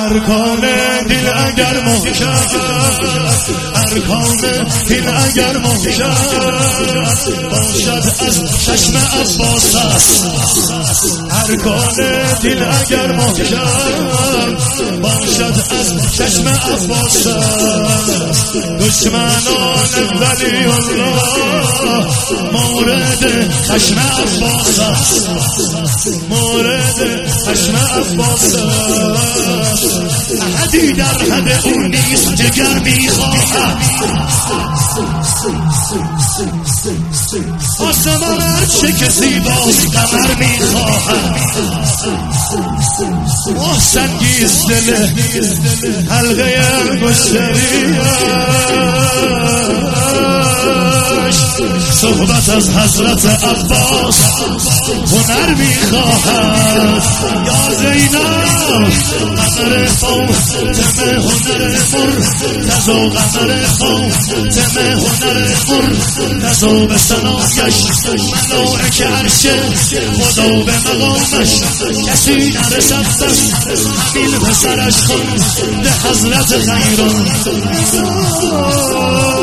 ارکان دل اگر محکم، ارکان دل اگر محکم باشد از چشم عباس است، ارکان دل اگر محکم باشد از چشم عباس است. دشمنان ولی الله مورد خشم عباس است، مورد خشم عباس است. احدی در حد او نیست جگر میخواهد، آسمان هرچه که زیباست قمر میخواهد. محسنگیز دل حلقه مشتریش صحبت از حضرت عباس هنر میخواهد. یا زینب قمر فاطمه هنر مرتضی، قمر فاطمه هنر مرتضی به ثنایش ملائکه عرش خدا به مقامش کسی نرسد بس همین پسرش خونده حضرت خیران.